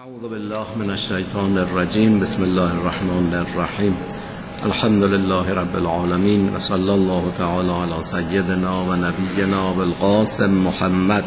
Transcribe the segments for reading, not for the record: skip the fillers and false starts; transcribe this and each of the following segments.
اعوذ بالله من الشیطان الرجیم. بسم الله الرحمن الرحیم. الحمد لله رب العالمین و صلی الله تعالی علی سیدنا و نبینا بالقاسم محمد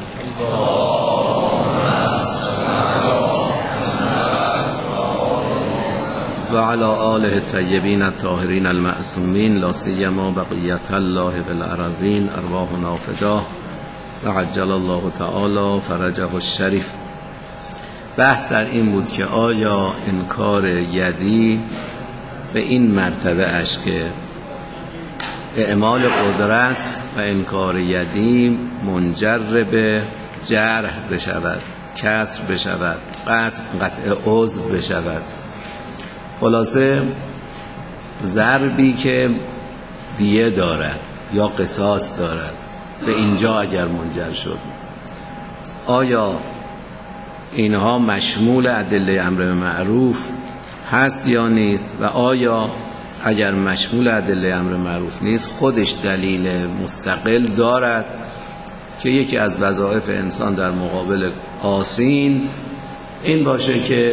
و علی آله الطیبین الطاهرین المعصومین لا سیما بقیة الله بالارضین ارواحنا فداه و عجل الله تعالی فرجه الشریف. بحث در این بود که آیا انکار یدی به این مرتبه اش که اعمال قدرت و انکار یدی منجر به جرح بشود، کسر بشود، قطع عضو بشود. خلاصه ضربی که دیه دارد یا قصاص دارد به اینجا اگر منجر شد، آیا اینها مشمول ادله امر به معروف هست یا نیست؟ و آیا اگر مشمول ادله امر به معروف نیست خودش دلیل مستقل دارد که یکی از وظایف انسان در مقابل آسین این باشه که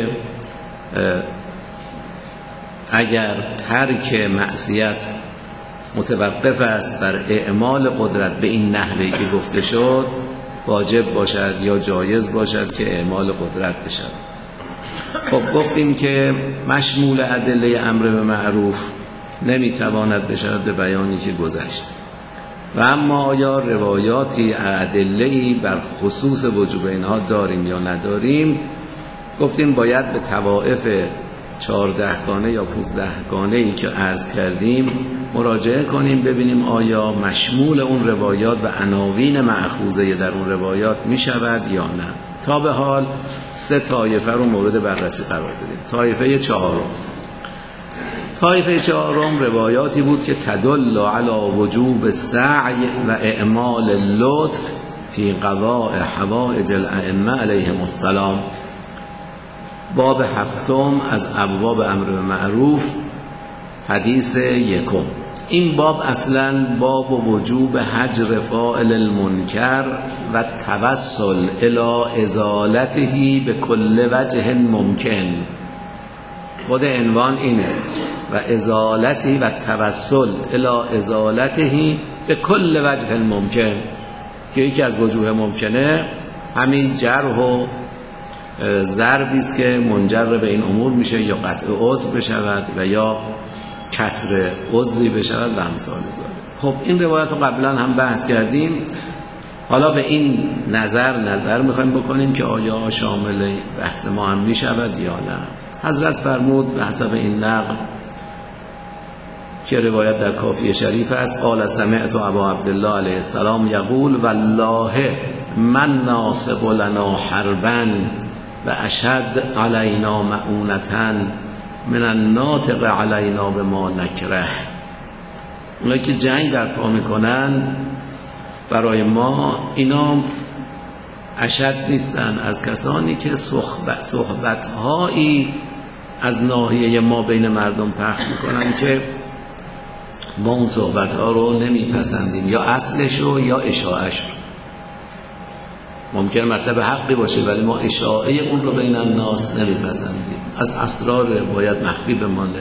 اگر ترک معصیت متوقف است بر اعمال قدرت به این نحوی که گفته شد، واجب باشد یا جایز باشد که اعمال قدرت بشد. خب گفتیم که مشمول ادله امر به معروف نمیتواند بشود به بیانی که گذشت. و اما آیا روایاتی ادله‌ای بر خصوص وجوب اینها داریم یا نداریم؟ گفتیم باید به طوائف 14 گانه یا 15 گانه ای که عرض کردیم مراجعه کنیم، ببینیم آیا مشمول اون روایات و عناوین مأخوذه در اون روایات می شود یا نه. تا به حال 3 طایفه رو مورد بررسی قرار بدیم. طایفه چهارم روایاتی بود که تدل علی وجوب سعی و اعمال اللطف فی قضاء حوائج الائمه علیهم السلام. باب 7 از ابواب امر به معروف، حدیث 1. این باب اصلا باب وجوب هجر فاعل المنکر و توسل الی ازالته به کل وجه ممکن. خود عنوان اینه، و ازالته و توسل الی ازالته به کل وجه ممکن، که یکی از وجوه ممکنه همین جرح و ضربی است که منجر به این امور میشه، یا قطع عضو بشود و یا کسر عضوی بشود و امثال ذلک. خب این روایت رو قبلا هم بحث کردیم. حالا به این نظر میخوایم بکنیم که آیا شامل بحث ما هم میشود یا نه. حضرت فرمود به حسب این نقل که روایت در کافیه شریف است، قال سمعت ابا عبدالله علیه السلام یقول والله من ناصب لنا حربا و اشد علینا معونتن من الناطق علینا به ما نکره. اونایی که جنگ برپا میکنن برای ما، اینا اشد نیستن از کسانی که صحبتهایی از ناحیه ما بین مردم پخش میکنن که ما اون صحبتها رو نمیپسندیم، یا اصلش رو یا اشاعش رو. ممکن مطلب حقی باشه ولی ما اشاعه اون رو بین الناس نمیپسندیم، از اسرار باید مخفی بمانه.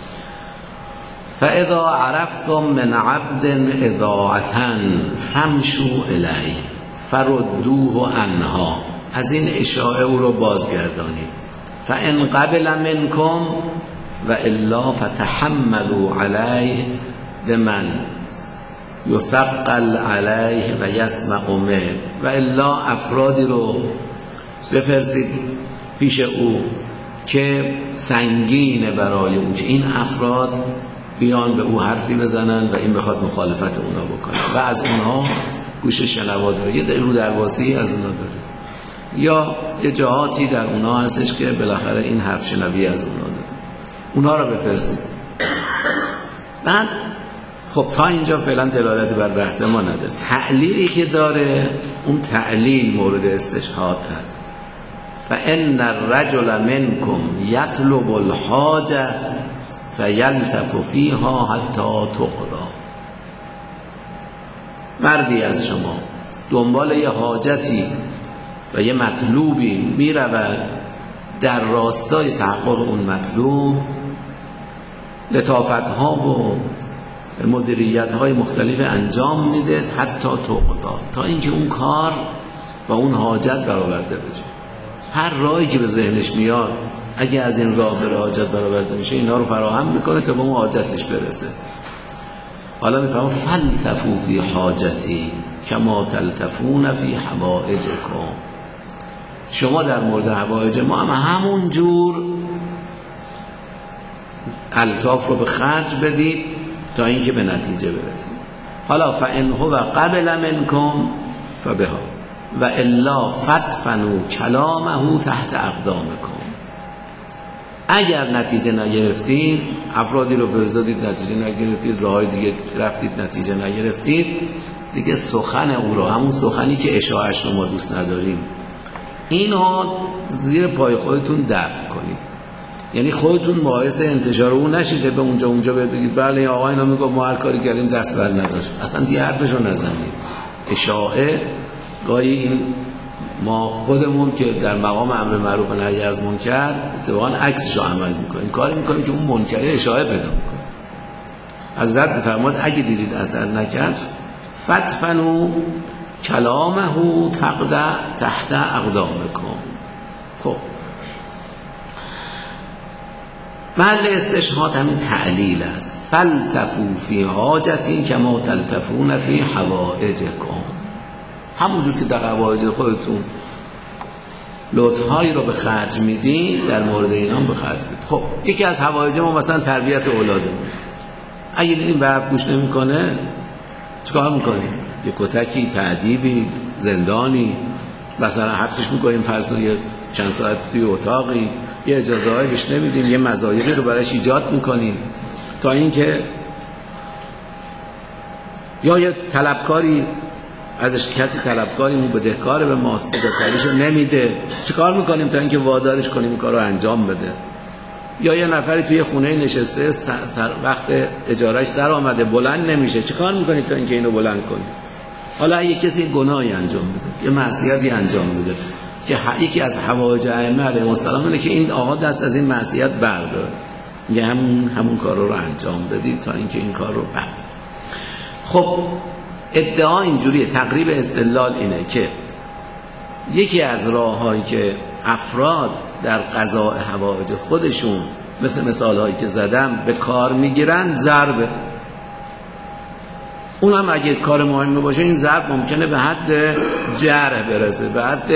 فاذا عرفتم من عبد اضاعتا فامشوا الیه فردوه عنها، از این اشاعه او رو بازگردانید. فان قبل منکم و الا فتحملوا علیه بمن یثقل علیه و یسمع منه، و الا افرادی رو بفرستید پیش او که سنگین برای او، که این افراد بیان به او حرفی بزنن و این بخواد مخالفت اونا بکنه و از اونها گوش شنوا داره، یه رو درواسی از اونا داره، یا یه جهاتی در اونا هستش که بالاخره این حرف شنوی از اونا داره، اونا رو بفرستید. بعد خب تا اینجا فعلا دلالتی بر بحث ما نداره. تعلیلی که داره، اون تعلیل مورد استشهاد هست. فان الرجل منکم یطلب الحاجه فیلتف فیها حتی تقضی. مردی از شما دنبال یه حاجتی و یه مطلوبی میرود در راستای تحقق اون مطلوب لطافت‌ها و مدیریت‌های مختلف انجام میده حتی توقدا، تا اینکه اون کار و اون حاجت برآورده بشه. هر راهی که به ذهنش میاد اگه از این راه به حاجت برآورده میشه اینا رو فراهم میکنه تا به اون حاجتش برسه. حالا میفهمم فلتفو فی حاجتی کما تلتفون فی حوائجکم. شما در مورد حوائج ما هم همون جور الطاف رو به خرج بدید تا اینکه به نتیجه برسید. حالا فإن هو قبل منکم فبها و الا فدفنوا کلامه تحت اقدامکم. اگر نتیجه نگرفتید، افرادی رو فرستادید نتیجه نگرفتید، راههای دیگه رفتید نتیجه نگرفتید، دیگه سخن او رو، همون سخنی که اشاعش رو ما دوست نداریم، اینو زیر پای خودتون دفع کنید. یعنی خودتون باعث انتشار اون نشید به اونجا بگید بله آقا اینا میگه ما هر کاری کردیم دست بر نداشت. اصلا دیگه حرفشو نزنید. اشاعه گاهی این ما خودمون که در مقام امر معروف و نهی از منکر اتفاقا عکسشو عمل میکنیم، کاری میکنیم که اون منکره اشاعه پیدا میکنه. حضرت میفرماد اگه دیدید اثر نکرد فدفنوا کلامه تحت اقدامکم. خب محل استشهاد همین تعلیل است. فلتفو فی حاجتی کما تلتفون فی حوائجکم. همونجور که در حوائج خودتون لطفهایی رو به خرج میدین در مورد اینا به خرج بدید. خب یکی از حوائج ما مثلا تربیت اولادمون، اگه دیدیم به حرف گوش نمیکنه چیکار میکنیم؟ یه کتکی، تعذیبی، زندانی، مثلا حبسش میکنیم، فرض کنید چند ساعت توی اتاقی، یه اجازه هایی بهش نمیدیم، یه مزایقی رو براش ایجاد میکنیم تا اینکه یا یه طلبکاری ازش کسی طلبکاری مو بدهکار به ماست، بدهکاریشو نمیده، چیکار میکنیم تا اینکه وادارش کنیم این کارو انجام بده. یا یه نفری توی خونه نشسته وقت اجارهش سر آمده بلند نمیشه، چیکار میکنیم تا اینکه اینو بلند کنیم. حالا یه کسی گناهی انجام بده، یه معصیتی انجام بده که یکی از حوائج ائمه علیهم السلام اینه که این آقا دست از این معصیت برداره، میگه همون کار رو انجام بدید تا اینکه این کار رو برداره. خب ادعا اینجوریه، تقریب استدلال اینه که یکی از راه‌هایی که افراد در قضاء حوائج خودشون مثل مثال‌هایی که زدم به کار میگیرن ضربه. اونم اگه کار مهمی باشه این ضرب ممکنه به حد جرح برسه، به حد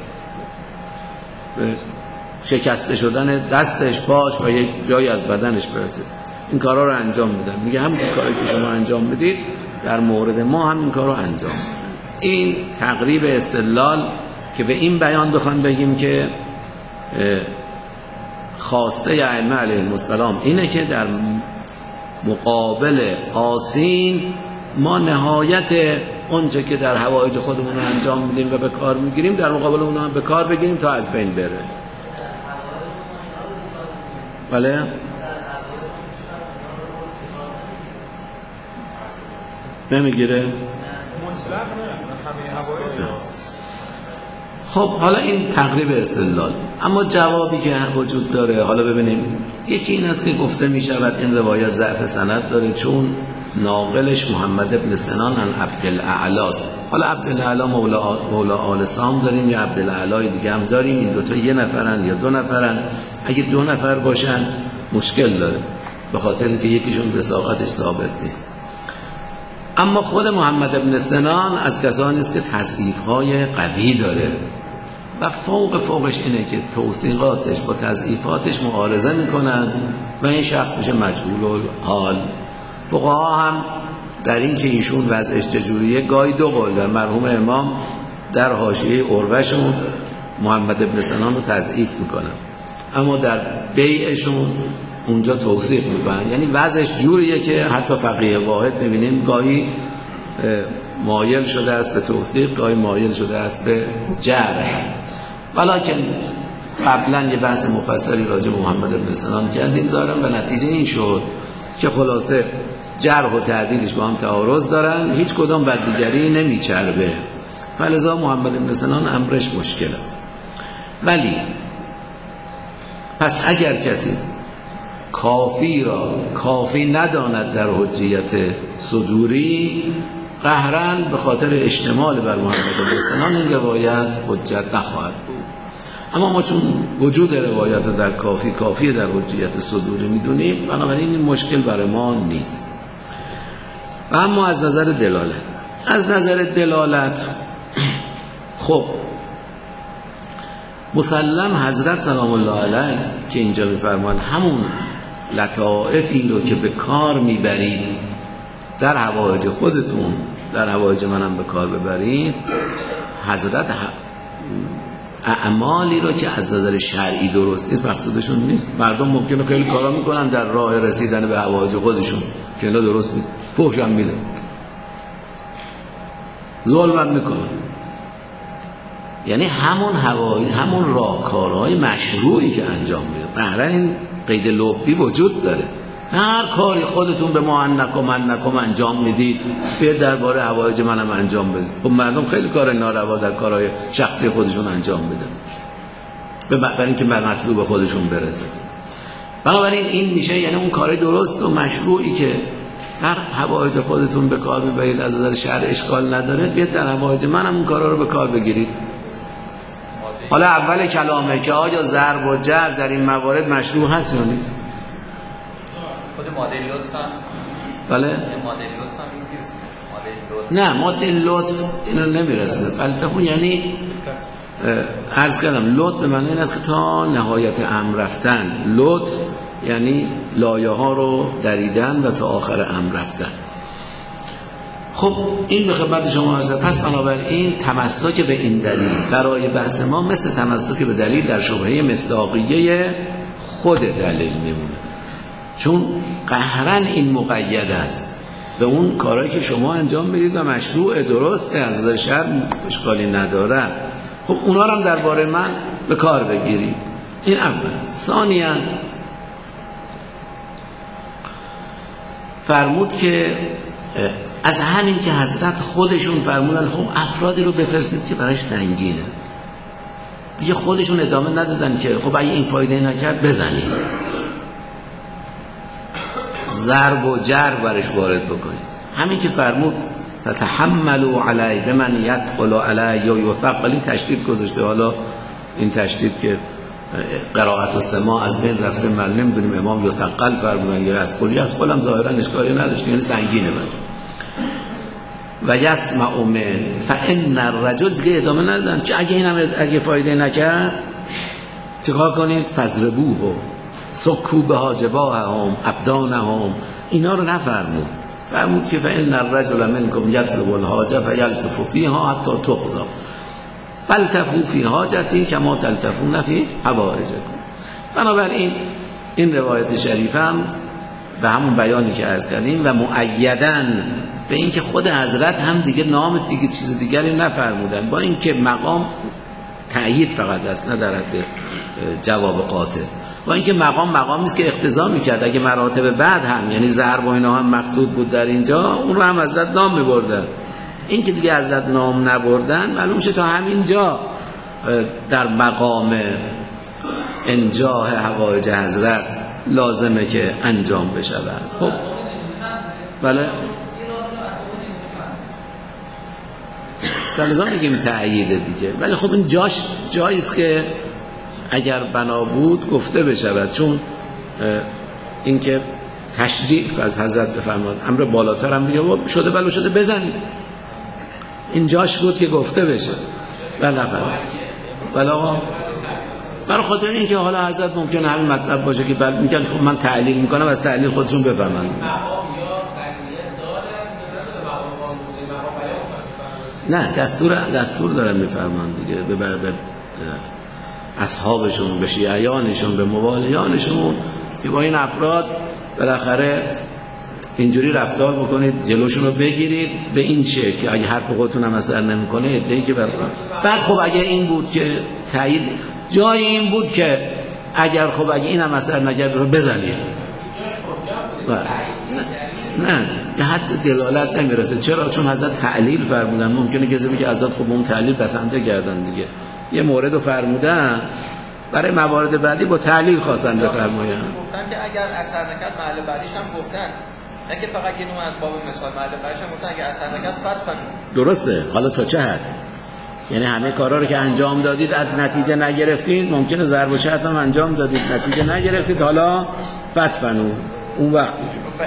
شکسته شدن دستش، پاش و یک جایی از بدنش برسه. این کارا رو انجام میدن. میگه همون کاری که شما انجام میدید در مورد ما هم این کار رو انجام میدن. این تقریب استدلال که به این بیان بخوام بگیم که خواسته ائمه علیهم السلام اینه که در مقابل آسین ما نهایت اونچه که در حوائج خودمون رو انجام میدیم و به کار میگیریم در مقابل اون هم به کار بگیریم تا از بین بره. بله؟ نمیگیره؟ خب حالا این تقریب استدلال. اما جوابی که وجود داره، حالا ببینیم، یکی این است که گفته می شود این روایت ضعف سند داره چون ناقلش محمد ابن سنان عن عبدالاعلی است. حالا عبدالاعلی مولا آل سام داریم یا عبدالاعلی دیگه هم داریم، این دوتا یه نفرن یا دو نفرن. اگه دو نفر باشن مشکل داره به خاطر اینکه یکیشون وثاقتش ثابت نیست. اما خود محمد ابن سنان از کسانی است که تضعیف‌های قوی داره و فوقش اینه که توثیقاتش با تضعیفاتش معارضه میکنن و این شخص میشه مجهول الحال. فقها هم در این که ایشون وضعش چجوریه گاهی دو قول در مرحوم امام در حاشیه عروه‌شون محمد ابن سنان رو تضعیف میکنن، اما در بیعشون اونجا توثیق میکنن. یعنی وضعش جوریه که حتی فقیه واحد میبینیم گاهی مایل شده است به توثیق، گاهی مایل شده است به جرح. ولکن قبلا یه بحث مفصلی راجع به محمد ابن سنان کردیم ظاهرا به نتیجه این شد که خلاصه جرح و تعدیلش با هم تعارض دارن، هیچ کدام بر دیگری نمیچربه، فلذا محمد ابن سنان امرش مشکل است. ولی پس اگر کسی کافی را کافی نداند در حجیت صدوری، قهرن به خاطر اشتمال بر محمد علیه السلام این روایت حجت نخواهد بود. اما ما چون وجود روایت در کافی در حجیت صدوری میدونیم، بنابراین این مشکل برای ما نیست. و اما از نظر دلالت خب مسلم حضرت سلام الله علیه که اینجا میفرمان همون لطائفی رو که به کار میبرید در حوائج خودتون، در حوائج منم به کار ببرید، حضرت اعمالی رو که از نظر شرعی درست نیست مقصودشون نیست. مردم ممکنه خیلی کارا میکنن در راه رسیدن به حوائج خودشون که اینا درست نیست، فحش هم میدن، ظلم هم میکنن. یعنی همون راهکارهای مشروعی که انجام میده. بهره این قید لبی وجود داره. هر کاری خودتون به ما انکم انجام میدید، به درباره حوایج منم انجام بدید. خب مردم خیلی کار ناروا در کارهای شخصی خودشون انجام میدن برای اینکه به مطلوب خودشون برسه. بنابراین این میشه یعنی اون کار درست و مشروعی که در حوایج خودتون به کار میبرید از نظر شرع اشکال نداره، بیاد در حوایج منم اون کارا رو به کار بگیرید. حالا اول کلامه که آیا ضرب و جر در این موارد مشروع هست یا نیست؟ خود ماده لطف هم بله؟ ماده لطف هم نه ماده لطف اینو نمیرسونه. فلتفون یعنی عرض کردم لطف به معنی این است که تا نهایت امر رفتن. لطف یعنی لایه ها رو دریدن و تا آخر امر رفتن. خب این به خدمت شما هست. پس بنابراین تمسک به این دلیل برای بحث ما مثل تمسک به دلیل در شبهه مصداقیه خود دلیل میمونه، چون قهرن این مقید است به اون کارهایی که شما انجام میدید و مشروع درسته، از نظر شرع اشکالی نداره. خب اونا رو هم درباره من به کار بگیرید. این اول. ثانیاً فرمود که از همین که حضرت خودشون فرمودن خب افرادی رو بفرستید که براش سنگینه، دیگه خودشون ادامه ندادن که خب اگه این فایده نکرد بزنید، ضرب و جر برش وارد بکنید. همین که فرمود فتحملوا علی بمن یثقل علی و یثقل، این تشدید گذاشته. حالا این تشدید که قرائت و سماع از بین رفته، من نمیدونیم امام یثقل فرمودن یا یثقل هم ظاهرا اشکالی نداشت، یعنی سنگینه من و یسمع من فان الرجل، دیگه ادامه ندادن که اگه اینم اگه فایده نکرد چیکار کنید؟ فضربوه سکو بها جباههم ابدانهم، اینا رو نفرمود. فرمود که فان الرجل منکم یطلب الحاجه فیلتف فیها حتی تقضى فالتفوا فی حاجتی کما تلتفون فی حوائجکم. بنابراین این روایت شریف هم به همون بیانی که عرض کردیم و مؤیدن به این که خود حضرت هم دیگه نام دیگه چیز دیگری نفرمودن، با این که مقام تأیید فقط است نه در حد جواب قاطع، با این که مقامی است که اقتضا میکرد اگه مراتب بعد هم یعنی ضرب و اینا هم مقصود بود در اینجا، اون رو هم حضرت نام میبردن. این که دیگه حضرت نام نبردن معلوم شد تا همینجا در مقام انجاه حوائج حضرت لازمه که انجام بشود. خب بله لازم میگیم تأییده دیگه، ولی خب این جاییست که اگر بنا بود گفته بشود، چون این که تشجیع از حضرت بفرماد امر بالاتر هم بیا شده بلا شده بزنید، این جاش بود که گفته بشه. بله آقا برای خاطر این که حالا حضرت ممکنه همین مطلب باشه که بل میگن خب من تعلیل میکنم، از تعلیل خودشون بفهمن. نه دستور دارن میفرمان دیگه به اصحابشون، به شیعیانشون، به موالیانشون که با این افراد بالاخره اینجوری رفتار بکنید، جلوشون رو بگیرید به این چه که اگه حرف خودتون هم اثر نمیکنه ادعی که بعد خب اگه این بود که تایید جای این بود که اگر خب اگه این هم اثر نکرد رو بزنید، نه به حد دلالت نمیرسه. چرا؟ چون حضرت تعلیل فرمودن. ممکنه کسی بگه حضرت خب اون تعلیل بسنده کردن دیگه، یه مورد رو فرمودن برای موارد بعدی با تعلیل خواستن بفرمایند. گفتن که اگر اثر نکرد محل بعدیش هم گفتن، نه که فقط یه نوع از باب مثال محل بعدیش هم گفتن اگر اثر نکرد فتفن. درسته. حالا تا چه حد؟ یعنی همه کارا رو که انجام دادید از نتیجه نگرفتید، ممکنه ضرب و شتم هم انجام دادید نتیجه نگرفتید، حالا فتفنو اون وقت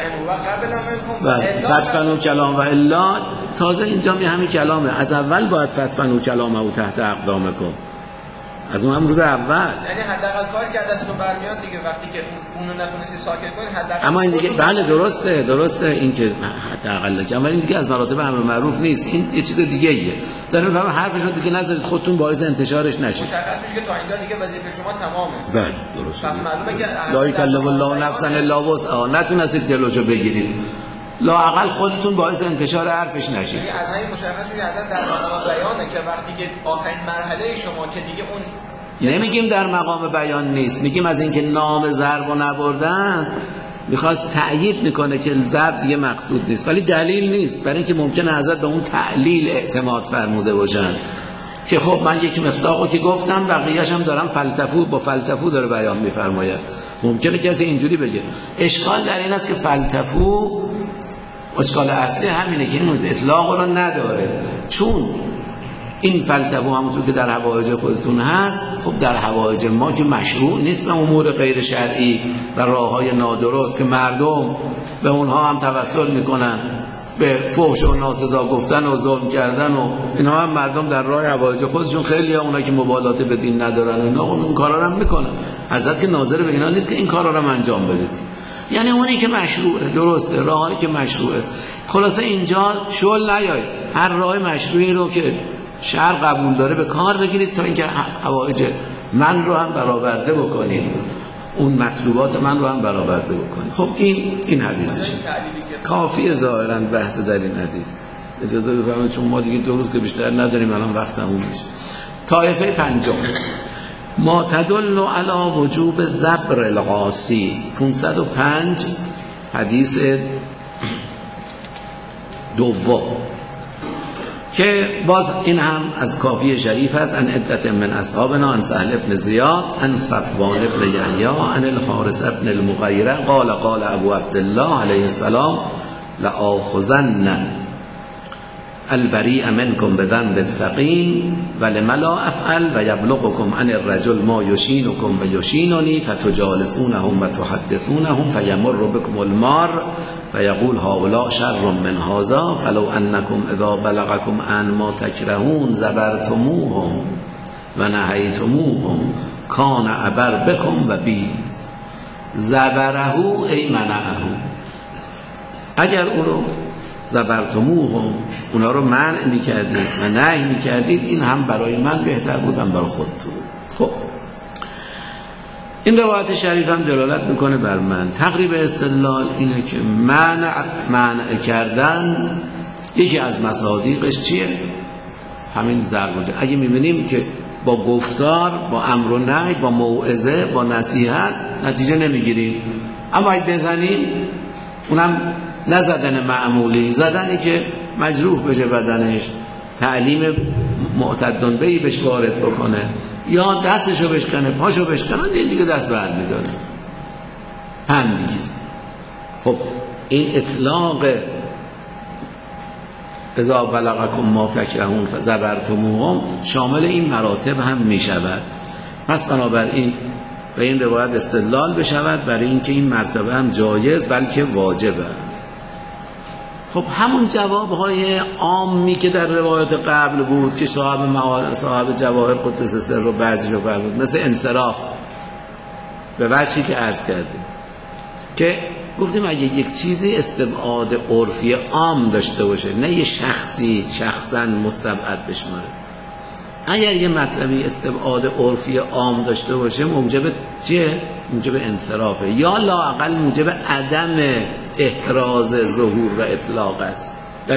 فتفنو کلام و الا تازه اینجا می همین کلامه. از اول باید فتفنو کلامه و تحت اقدامکم، از اون هم روز اول. یعنی حداقل کاری که دستتون برمیاد دیگه، وقتی که اونو نتونستی ساکت کنی حداقل. اما این دیگه بله درسته این که حداقل که، اما این دیگه از مراتب امر معروف نیست، این یه چیز دیگه ایه. دارم میفهمم حرفش رو دیگه نذارید خودتون باعث انتشارش نشه. مشخص میشه که تا اینجا دیگه وظیفه شما تمامه. بله درسته. پس معلومه که لا یکلف الله نفسا الا وسعها، نتونستید جلوشو بگیرید، لااقل خودتون باعث انتشار حرفش نشید. یعنی از همین مشخص میشه در مقام بیانه که وقتی که آخرین مرحله شما که دیگه اون نمیگیم در مقام بیان نیست، میگیم از اینکه نام ضرب و نبردن میخواست تأیید میکنه که ضرب دیگه مقصود نیست، ولی دلیل نیست، برای اینکه ممکنه حضرت به اون تعلیل اعتماد فرموده باشن که خب من یک مصداقو که گفتم بقیه‌اش هم دارم فلتفو با فلتفو داره بیان میفرماید. ممکنه کسی اینجوری بگه. اشکال در این است که فلتفو اشکال اصلی همینه که این اطلاق رو نداره، چون این فلتفو همونطور که در حوائج خودتون هست، خب در حوائج ما که مشروع نیست به امور غیر شرعی و راههای نادرست که مردم به اونها هم توسل میکنن، به فحش و ناسزا گفتن و ظلم کردن و اینها هم مردم در راه حوائج خودشون خیلی ها اونا که مبالات به دین ندارن اینا اون کارا رو هم میکنن. حضرت که ناظر به اینا نیست که این کارا رو انجام بدید، یعنی اونی که مشروعه، درسته، راهی که مشروعه. خلاصه اینجا شل نیاید، هر راه مشروعی رو که شرع قبول داره به کار بگیرید تا اینکه حوائج من رو هم برآورده بکنید، اون مطلوبات من رو هم برآورده بکنید. خب این حدیثشه، کافیه ظاهرا بحث در این حدیث. اجازه بفرمایید چون ما دیگه 2 روز که بیشتر نداریم، الان وقت تموم میشه. طایفه پنجم، ما تدل علی وجوب زبر القاسی، 505 حدیث دوم که باز این هم از کافی شریف است. ان عدت من اصحابنا ان سهل بن زیاد ان صفوان بن یحیی ان الحارث بن المغیره قال ابو عبدالله علیه السلام لآخذن البریء منکم بذنب السقیم ولم لا افعل و یبلغکم عن الرجل ما یشینکم و یشیننی فتجالسونهم و تحدثونهم فیمر بكم المار فیقول هؤلاء شر من هذا فلو انکم اذا بلغکم عن ما تکرهون زبرتموهم و نهیتموهم کان ابر بكم و بی زبره ای منعه. اگر اونو زبرتموهم اونا رو منع میکردید و نهی میکردید، این هم برای من بهتر بود هم برای خودتون. خب این روایت شریف هم دلالت میکنه بر من. تقریب استدلال اینه که منع کردن یکی از مصادیقش چیه؟ همین ضرب. اگه میبینیم که با گفتار، با امر و نهی، با موعظه، با نصیحت نتیجه نمیگیریم، اما اگه بزنیم اونم نه زدن معمولی، زدنی که مجروح بشه بدنش، تعلیم معتدن بهی بهش وارد بکنه، یا دستشو بشکنه، پاشو بشکنه، دیگه دست بر می‌داره، پند میگیره. خب این اطلاق اذا بلغکم ما تکرهون فزبرتموهم شامل این مراتب هم میشود. پس بنابراین به این روایت استدلال بشود برای اینکه این مرتبه هم جایز بلکه واجب است. خب همون جوابهای عامی که در روایت قبل بود که صاحب جواهر قدس سر رو بعضی رو فرمود، مثل انصراف به وجهی که عرض کردیم که گفتیم اگه یک چیزی استبعاد عرفی عام داشته باشه، نه یه شخصا مستبعد بشماره، اگر یه مطلبی استبعاد عرفی عام داشته باشه موجب چیه؟ موجب انصرافه، یا لااقل موجب عدم احراز ظهور و اطلاق است.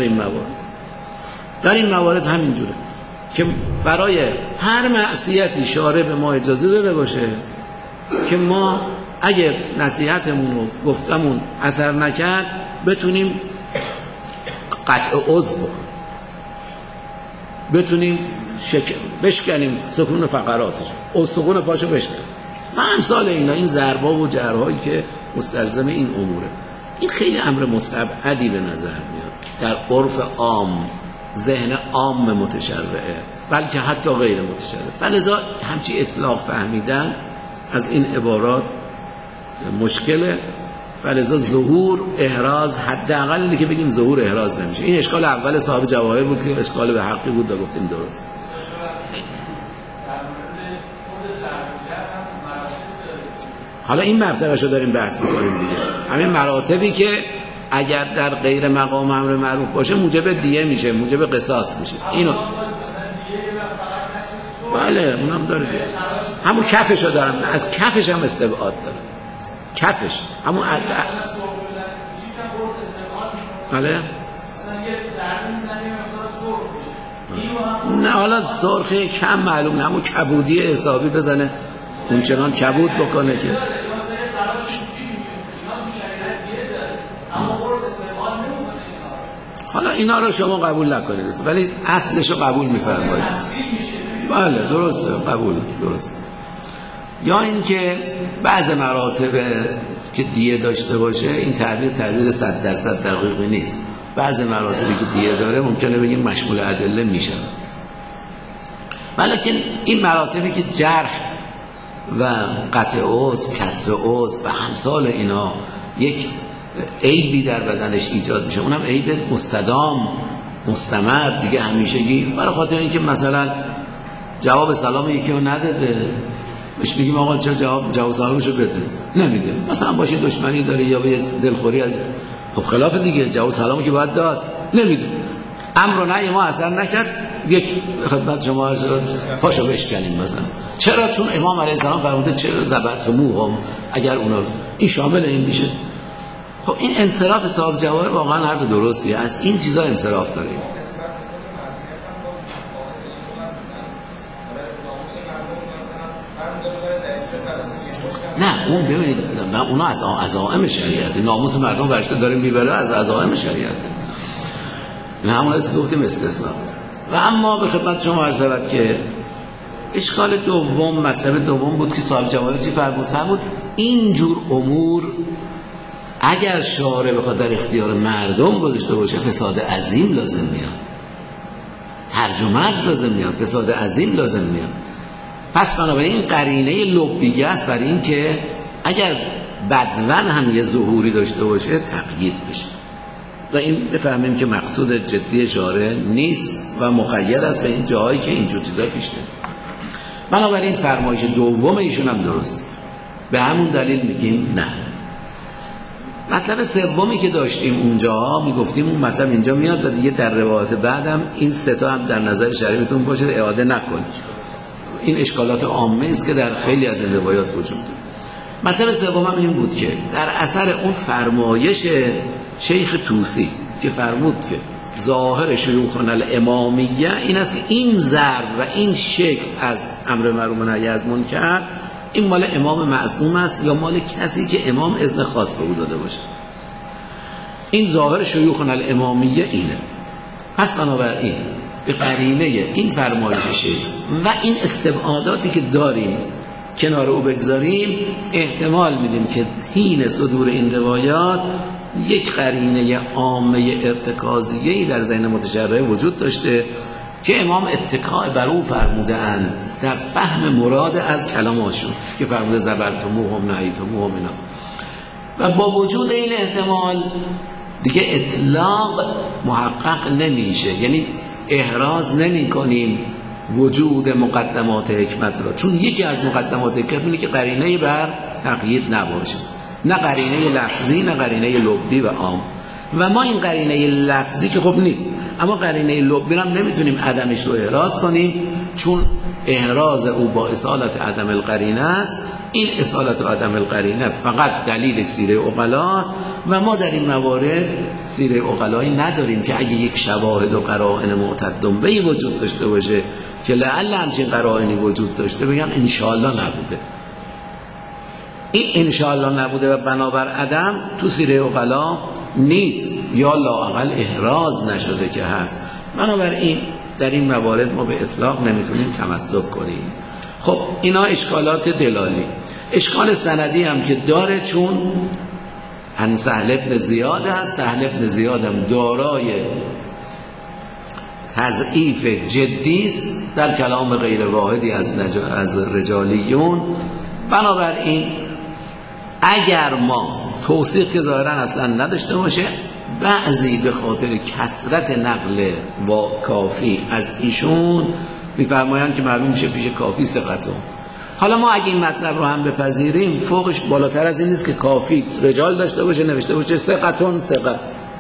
در این موارد همینجوره که برای هر معصیتی شارع به ما اجازه داده باشه که ما اگر نصیحتمون و گفتمون اثر نکرد بتونیم قطع عضو بکنیم. بتونیم بشکنیم سکون فقراتش، استخون پاشو بشکنیم، امثال اینا، این ضربا و جرهایی که مستلزم این اموره. این خیلی امر مستبعدی به نظر میاد در عرف عام، ذهن عام متشرعه، بلکه حتی غیر متشرع. فلذا همچی اطلاق فهمیدن از این عبارات مشکله. فلذا ظهور احراز، حداقل که بگیم ظهور احراز نمیشه. این اشکال اول صاحب جواهر بود که اشکال به حقی بود و گفتیم درست. حالا این مرتبهشو داریم بحث میکنیم دیگه، همین مراتبی که اگر در غیر مقام امر معروف باشه موجب دیه میشه، موجب قصاص میشه. اینو بله اونم داره دیگه. همون کفشو دارم، از کفش هم استبعاد داره، کفش همون بله. نه حالا سرخی کم معلوم نه، همون کبودی حسابی بزنه اون چنان کبود بکنه که حالا اینا رو شما قبول نکنید ولی اصلش رو قبول میفرمایید. بله درسته، قبول درست. یا اینکه بعض مراتب که دیه داشته باشه، این تعبیر 100% دقیقی نیست، بعض مراتبی که دیه داره ممکنه بگیم مشمول ادله میشن، ولیکن این مراتبی که جرح و قطع عضو، کسر عضو و امثال اینا یک عیبی در بدنش ایجاد میشه، اونم عیب مستدام مستمر دیگه همیشگی، برای خاطر اینکه مثلا جواب سلام یکی رو نداده بهش بگیم آقا چرا جواب سلامشو بده، نمیده، مثلا باشه دشمنی داره یا به دلخوری از، خب خلاف دیگه، جواب سلامو که باید داد، نمیده. امر و نهی ما اثر نکرد، یک خدمت شما پاشو بشکنیم مثلا. چرا؟ چون امام علیه السلام فرموده چرا زبرتموهم، اگر اونا این شامل این میشه. خب این انصراف صاحب جواهر واقعا حرف درستیه، از این چیزا انصراف داره. نه اون ببینید اونا از عزائم شریعت، ناموس مردم ورشته داره میبره، از عزائم شریعت، نه همون از گفتیم استثناء. و اما به خدمت شما عرض شود که اشکال دوم، مطلب دوم بود که صاحب جواهر چی فرمود این جور امور اگر شارع بخواد در اختیار مردم گذاشته باشه فساد عظیم لازم میاد، هرج و مرج لازم میاد، فساد عظیم لازم میاد. پس بنابراین قرینه لبیه است برای این که اگر بدون هم یه ظهوری داشته باشه تقیید بشه، و این بفهمیم که مقصود جدی شارع نیست و مقید است به این جاهایی که اینجور چیزا پیش میاد. بنابراین فرمایش دوم ایشون هم درست، به همون دلیل میگیم نه. مطلب سومی که داشتیم اونجا میگفتیم اون مطلب اینجا میاد و دیگه در روایات بعدم این سه تا هم در نظر شریعتون باشه، اعاده نکنید. این اشکالات عامه است که در خیلی از این روایات وجود داره. مطلب سوم هم این بود که در اثر اون فرمایش شیخ طوسی که فرمود که ظاهر شیوخنا الامامیه این است که این ضرب و این شکل از امر معروف و نهی از منکر این مال امام معصوم است یا مال کسی که امام اذن خاص به او داده باشه. این ظاهر شیوخنا الامامیه اینه. پس بنابراین به قرینه این فرمایش شیخ و این استبعاداتی که داریم کنار او بگذاریم، احتمال میدیم که حین صدور این روایات یک قرینه عامه ارتکازیه‌ای در ذهن متشرع وجود داشته که امام اتکاء بر او فرموده اند در فهم مراد از کلامشون که فرموده زبرتموهم نهیتموهم اینا. و با وجود این احتمال دیگه اطلاق محقق نمیشه، یعنی احراز نمی کنیم وجود مقدمات حکمت را، چون یکی از مقدمات حکمت اینه که قرینه بر تقیید نباشه، نه قرینه لفظی نه قرینه لبی و عام. و ما این قرینه لفظی که خب نیست، اما قرینه لبی هم نمیتونیم عدمش رو احراز کنیم، چون احراز او با اصالت عدم القرینه است. این اصالت عدم القرینه فقط دلیل سیره عقلاست و ما در این موارد سیره عقلایی نداریم که اگه یک شواهد و قرائن معتدم به وجود داشته باشه که لعل همچین قرائنی وجود داشته بگم انشاءالله نبوده. این انشاءالله نبوده و بنابر عدم تو سیره عقلا نیست یا لااقل احراز نشده که هست. بنابراین در این موارد ما به اطلاق نمیتونیم تمسک کنیم. خب اینا اشکالات دلالی. اشکال سندی هم که داره، چون عن سهل بن زیاد است. سهل بن زیاد هم دارای تضعیف جدی است در کلام غیر واحدی از رجالیون. بنابراین اگر ما توثیق که ظاهرا اصلا نداشته باشه، بعضی به خاطر کثرت نقل و کافی از ایشون میفرمایند که معلوم میشه پیش کافی ثقتون. حالا ما اگه این مطلب رو هم بپذیریم، فوقش بالاتر از این نیست که کافی رجال داشته باشه نوشته باشه ثقتون ثقه.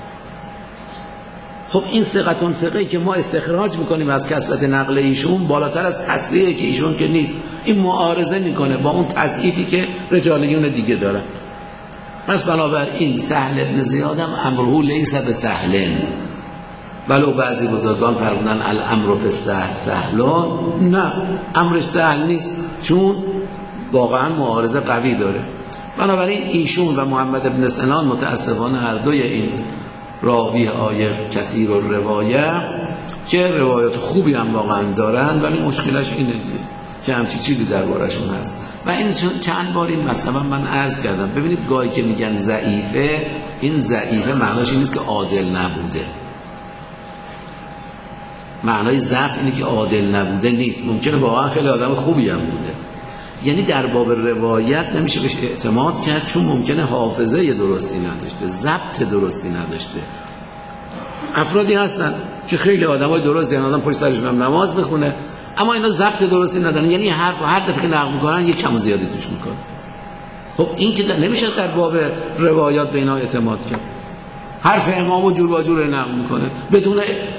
خب این ثقتون ثقه‌ای که ما استخراج میکنیم از کثرت نقل ایشون بالاتر از تصریحی که ایشون که نیست. این معارضه میکنه با اون تضعیفی که رجالیون دیگه دارن. پس بنابراین سهل ابن زیاد هم امره لیس بسهلن، ولو بعضی بزرگان فرمودن الامر فی السهل سهلون، نه امرش سهل نیست، چون واقعا معارضه قوی داره. بنابراین ایشون و محمد ابن سنان متاسفانه هر دوی این راوی آیه کثیر الروایه که روایات خوبی هم واقعا دارن، ولی مشکلش اینه که همچی چیزی دربارشون هست. و این چند بار این مثلا من عرض کردم، ببینید گاهی که میگن ضعیفه، این ضعیفه معناش این نیست که عادل نبوده. معنای ضعف اینه که عادل نبوده نیست، ممکنه واقعا خیلی آدم خوبی هم بوده. یعنی در باب روایت نمیشه بهش اعتماد کرد، چون ممکنه حافظه درستی نداشته، ضبط درستی نداشته. افرادی هستن که خیلی آدمای درستی هستن، آدم پشت سرشون هم نماز بخونه، اما اینا ضبط درستی ندارن، یعنی حرف هر دفعه که نقل میکنن یک کم و زیادی توش میکنن. خب این که نمیشه در باب روایات به اینا اعتماد کرد. حرف امامو جور با جور نقل میکنه بدون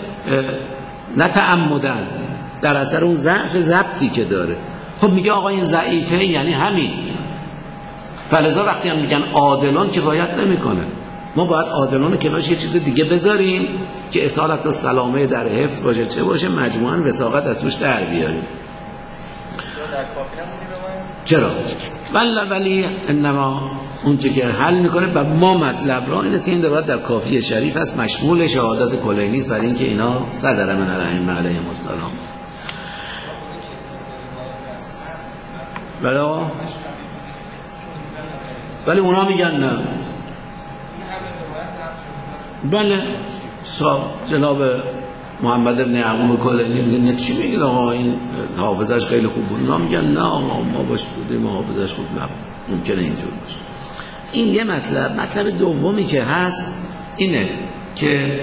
نتعمدن، در اثر اون ضعف ضبطی که داره. خب میگه آقا این ضعیفه، یعنی همین. فلذا وقتی هم میگن عادلان کفایت نمیکنه، ما باید عادلان کنارش یه چیز دیگه بذاریم که اصالت و سلامه در حفظ باشه، چه باشه مجموعاً وثاقت از روش در بیاریم. چرا؟ ولی انما اون چی که حل میکنه و ما مطلب را این است که این باید در کافی شریف است، مشمول شهادت کلینی است، برای اینکه اینا صدر من الائمه علیهم السلام. ولی اونا میگن نه. بله جناب محمد ابن یعقوب کلینی میگه نه، چی میگه آقا این حافظش خیلی خوب بود. اونا میگن نه آقا ما باش بودیم حافظش خوب نبود، ممکنه اینجور باشه. این یه مطلب دومی که هست اینه که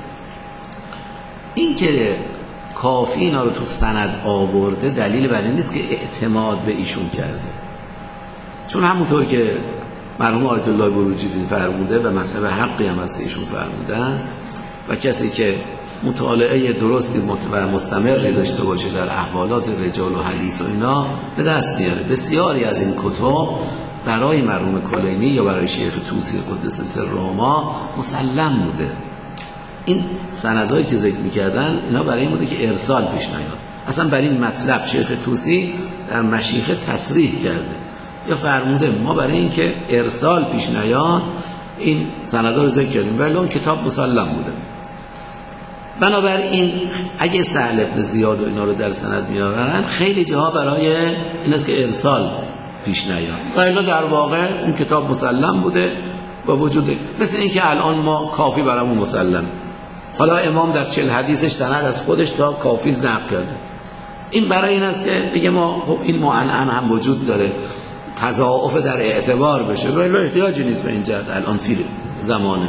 این که کافی اینا رو تو سند آورده دلیل بر این نیست که اعتماد به ایشون کرده، چون همونطور که مرحوم آیت الله بروجردی فرموده و مطلب حقی هم هست که ایشون فرمودن، و کسی که مطالعه درستی و مستمری داشته باشه در احوالات رجال و حدیث و اینا به دست میاره. بسیاری از این کتب برای مرحوم کلینی یا برای شیخ طوسی قدس سرهما مسلم بوده. این سندایی که ذکر می‌کردن اینا برای این بوده که ارسال پیش نیاد. اصلا برای این مطلب شیخ طوسی در مشیخه تصریح کرده یا فرموده ما برای این که ارسال پیش نیاد این سندا رو ذکر کردیم، ولی اون کتاب مسلم بوده. بنابراین اگه سهل بن زیاد و اینا رو در سند میارن خیلی جاها برای این است که ارسال پیش نیاد، و الا در واقع این کتاب مسلم بوده با وجود مثل این که الان ما کافی برامون مسلم. حالا امام در 40 حدیثش سند از خودش تا کافی نقل کرده. این برای این است که بگه ما خب این معنعن هم وجود داره، تضاعف در اعتبار بشه، ولی احتیاجی نیست به این جهت الان فی زماننا.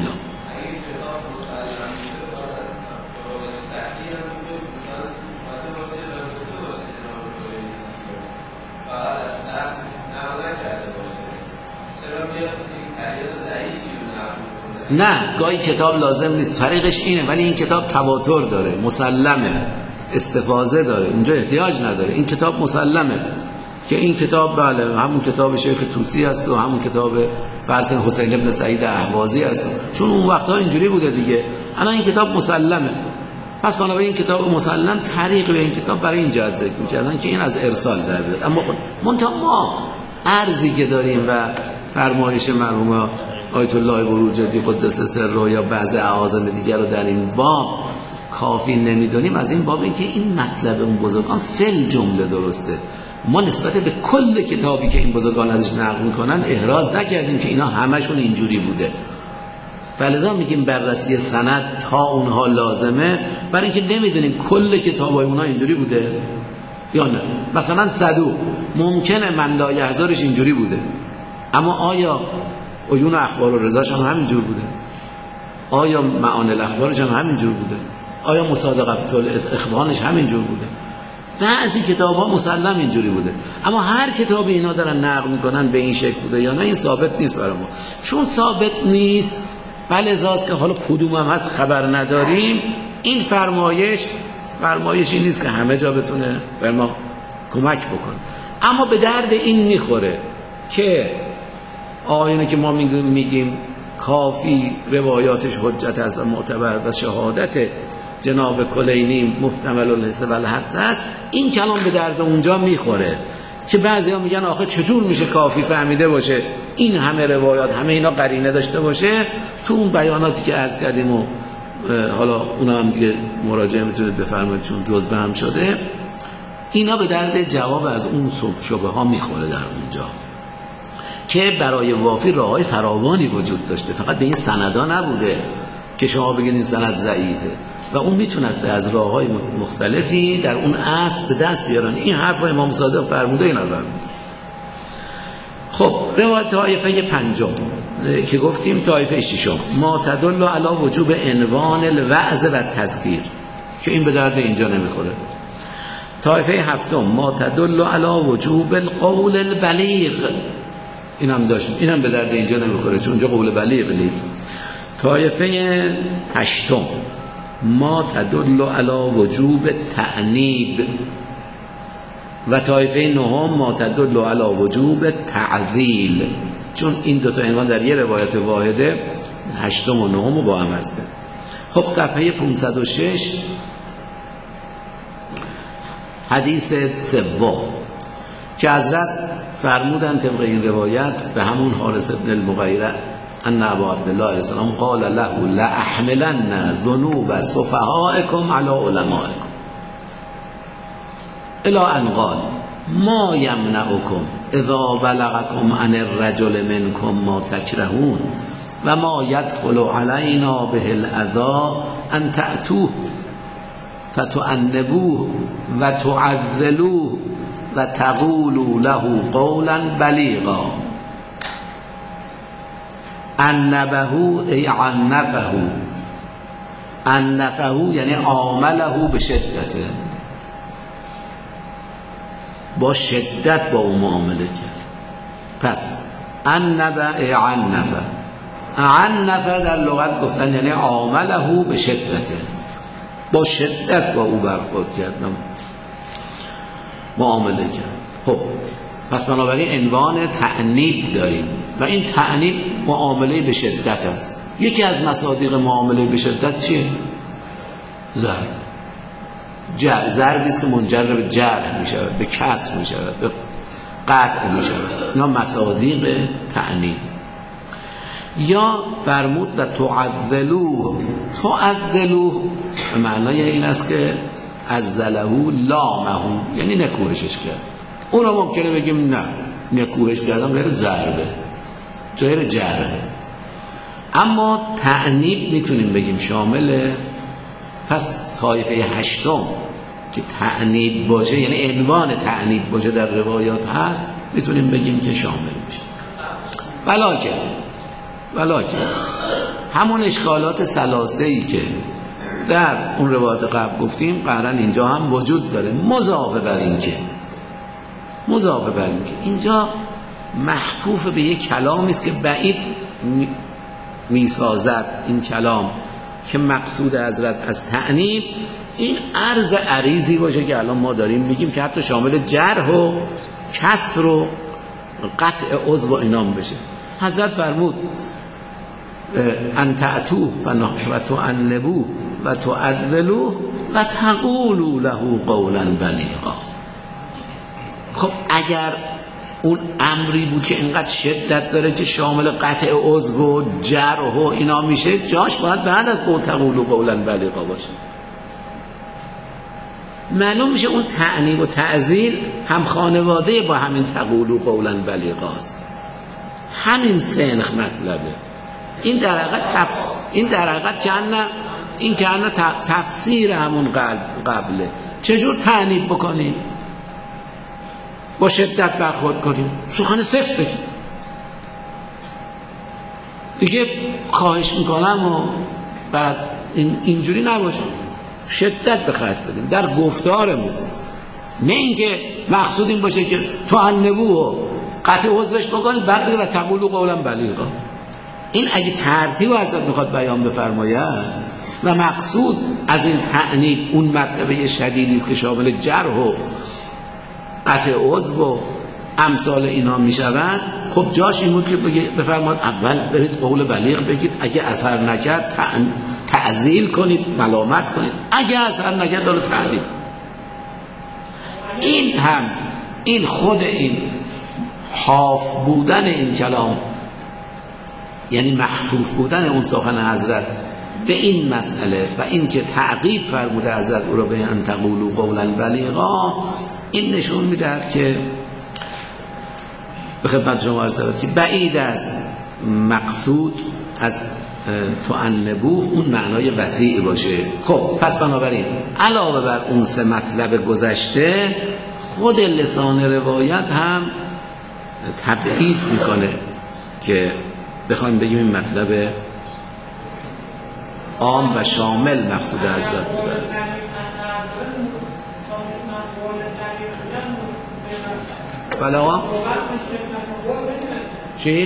نه گاهی کتاب لازم نیست، طریقش اینه، ولی این کتاب تواتر داره، مسلمه، استفاضه داره، اونجا احتیاج نداره. این کتاب مسلمه که این کتاب بله همون کتاب شیخ طوسی است و همون کتاب فرض کن حسین ابن سعید اهوازی است، چون اون وقتا اینجوری بوده دیگه. الان این کتاب مسلمه، پس بنابراین این کتاب مسلم طریق به این کتاب برای این جهت ذکر می‌کردن که این از ارسال در بیاد. اما ما عرضی که داریم و فرمایش مرحوم آیت الله بروجردی قدس سره یا بعض اعاظم دیگر رو در این باب کافی نمیدونیم از این باب اینکه این مطلب اون بزرگان فل جمله درسته. ما نسبت به کل کتابی که این بزرگان ازش نقل میکنن احراز نکردیم که اینا همشون اینجوری بوده. فلذا میگیم بررسی سند تا اونها لازمه، برای اینکه نمیدونیم کل کتابای اونها اینجوری بوده یا نه. مثلا صدوق ممکنه من لا یحضرش اینجوری بوده، اما آیا عیون اخبار و رضاش هم همینجور بوده؟ آیا معانی الاخبارش هم همینجور بوده؟ آیا مصادقه الاخبارش همینجور بوده؟ بعضی کتاب ها مسلم اینجوری بوده، اما هر کتاب اینا دارن نقل میکنن به این شکل بوده یا نه، این ثابت نیست برای ما. چون ثابت نیست فلذاست که حالا کدوم هم هست خبر نداریم. این فرمایشی نیست که همه جا بتونه به ما کمک بکنه، اما به درد این میخوره که آینه که ما میگیم کافی روایاتش حجت است و معتبر و شهادت جناب کلینی محتمل الحس و الحدس است. این کلام به درد اونجا میخوره که بعضیا میگن آخه چجور میشه کافی فهمیده باشه این همه روایات همه اینا قرینه داشته باشه. تو اون بیاناتی که عرض کردیم و حالا اونا هم دیگه مراجعه میتونید بفرمایید چون جزء هم شده، اینا به درد جواب از اون شبهه ها میخوره در اونجا که برای وافی راههای فراوانی وجود داشته، فقط به این سندا نبوده که شما بگید این سند ضعیفه و اون میتونسته از راههای مختلفی در اون اصل به دست بیارن. این حرف امام صادق فرموده اینا رو. خب روایت طایفه پنجم که گفتیم طایفه ششم ما تدل علی وجوب عنوان الوعظ و تذکیر که این به درد اینجا نمیخوره. طایفه هفتم ما تدل علی وجوب القول البلیغ، اینم داشتیم، اینم به درد اینجا نمیخوره چون اونجا قول بلیغ نیست. طایفه هشتم ما تدل علی وجوب تعنیب و طایفه نهم ما تدل علی وجوب تعذیل، چون این دوتا عنوان در یه روایت واحده هشتم و نهم رو با هم هست. خب صفحه 506 حدیث سوم که حضرت فرمودن طبق این روایت به همون حارث ابن المغیره ان ابا عبدالله علیه السلام قال له لاحملن ذنوب سفهائكم على علمائكم الى ان قال ما یمنعکم اذا بلغکم عن الرجل منکم ما تکرهون و ما یدخل علینا به الاذى ان تأتوه فتعنبوه و تعذلوه و تقولوا له قولا بلیغا. عنبه ای عنفه یعنی عامله به شدته، با شدت با اون معامله کرد. پس عنبه ای عنفه در لغت گفتن یعنی عامله به شدته، با شدت با او برخورد کرد، معامله کرد. خب پس بنابراین عنوان تعنیب داریم و این تعنیب معامله به شدت است. یکی از مصادیق معامله به شدت چیه؟ ضربی است که منجر به جرح می شود، به کسر می شود، به قطع می شود. اینا مصادیق تعنیب. یا فرمود و تعذلوه به معنای این است که عذله لامه، یعنی نکوهشش کرد. اونا ممکنه بگیم نه، نکوهش کردن غیر ضربه، غیر جرحه، اما تعنیب میتونیم بگیم شامله. پس طایفه هشتم که تعنیب باشه یعنی عنوان تعنیب باشه در روایات هست، میتونیم بگیم که شامل میشه. ولکن همون اشکالات ثلاثه‌ای که در اون روایات قبل گفتیم قرن اینجا هم وجود داره. مضافه بر این که اینجا محفوف به یک کلامی است که بعید میسازد این کلام که مقصود حضرت از تعنیب این عرض عریضی باشه که الان ما داریم میگیم که حتی شامل جرح و کسر و قطع عضو و اینام بشه. حضرت فرمود ان تأتوه و تعنبوه و تعذلوه و تقولوا له قولا بلیغا. خب اگر اون امری بود که اینقدر شدت داره که شامل قطع عضو و جرح و اینا میشه، جاش باید بعد از تقولوا قولا بلیغا باشه. معلوم میشه اون تعنیب و تعزیل هم خانواده با همین تقولوا قولا بلیغا، همین سنخ مطلبه. این در حقیقت کنه تفسیر همون قبله. چجور تعنیب بکنیم؟ با شدت برخورد کنیم، سخن سفت بگیم. دیگه خواهش میکنم و بعد اینجوری نباشه، شدت به خرج بدیم در گفتارمون، نه اینکه مقصود این باشه که تو عنبو و قطع عذرش بکنید بعد بگید تقولوا قولا بلیغا. این اگه ترتیب و حضرت میخواد بیان بفرماید و مقصود از این تعنیب اون مرتبه شدیدی است که شامل جرح و قطع عضو و امثال اینا میشوند، خب جاش این بود که بفرماد اول برید قول بلیغ بگید، اگه اثر نکرد تعزیل کنید، ملامت کنید، اگه اثر نکرد داره تعدیل. این خود این حاف بودن این کلام، یعنی محفوظ بودن اون سخن حضرت به این مسئله و این که تعقیب فرموده حضرت او را به ان تقولوا قولا بلیغا، این نشون میدهد که به خدمت شما عرض شود که بعید است مقصود از تعنبو اون معنای وسیع باشه. خب پس بنابراین علاوه بر اون سه مطلب گذشته، خود لسان روایت هم تبعید میکنه که بخوایم بگیم این مطلب عام و شامل مقصود حضرت بوده. بلا چی؟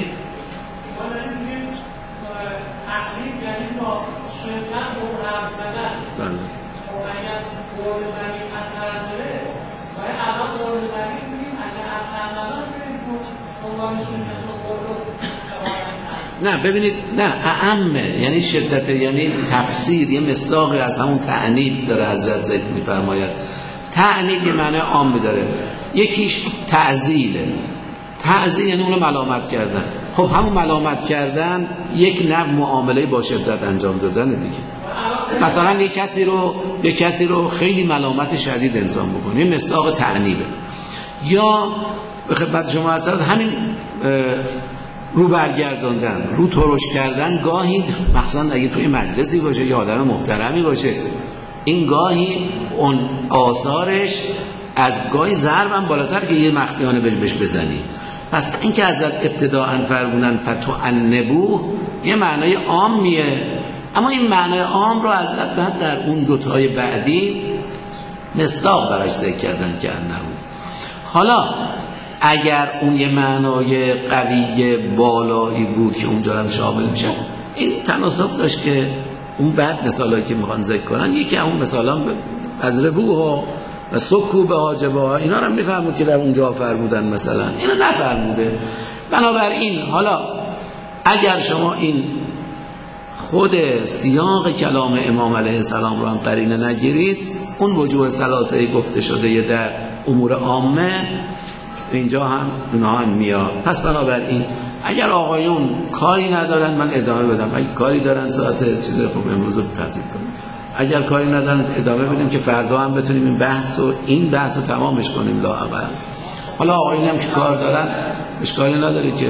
نه ببینید، نه اعمه، یعنی شدت، یعنی تفسیر، یه مصداقی از همون تعنیب داره حضرت ذکر می‌فرماید. تعنیب یه معنی عام داره، یکیش تعزیله. تعزیل یعنی اونو ملامت کردن. خب همون ملامت کردن یک نوع معامله با شدت انجام دادن دیگه. مثلا یک کسی رو خیلی ملامت شدید انسان بکنه، این مصداق تعنیبه. یا به خدمت شما عرض کردم همین رو برگرداندن، رو ترش کردن، گاهی مثلا اگه توی مجلسی باشه یا آدم محترمی باشه، این گاهی اون آثارش از گاهی ضربم بالاتر که یه مخفیانه بهش بزنی. پس این که حضرت ابتداءً فرمودن فتعنبو یه معنای عامیه، اما این معنای عام رو حضرت بعد در اون دوتای بعدی مصداق براش ذکر کردن که انه. حالا اگر اون یه معنای قوی بالایی بود که اونجا هم شامل میشه، این تناسب داشت که اون بعد مثالایی که میخوان ذکر کنن، یکی اون مثلا فضربوها و سکو به حاجبها، اینا رو میفهمود که در اونجا فرمودن، مثلا اینو نفرموده. بنابراین حالا اگر شما این خود سیاق کلام امام علیه السلام رو هم قرینه نگیرید، اون وجوه ثلاثه گفته شده در امور عامه اینجا هم اونها هم میاد. پس بنابراین اگر آقایون کاری ندارن من ادامه بدم، اگر کاری دارن ساعت چیزی خوب امروز رو تعطیل کنیم، اگر کاری ندارن ادامه بدیم که فردا هم بتونیم این بحث رو تمامش کنیم لااقل. حالا آقایون هم که کار دارن اشکالی نداره که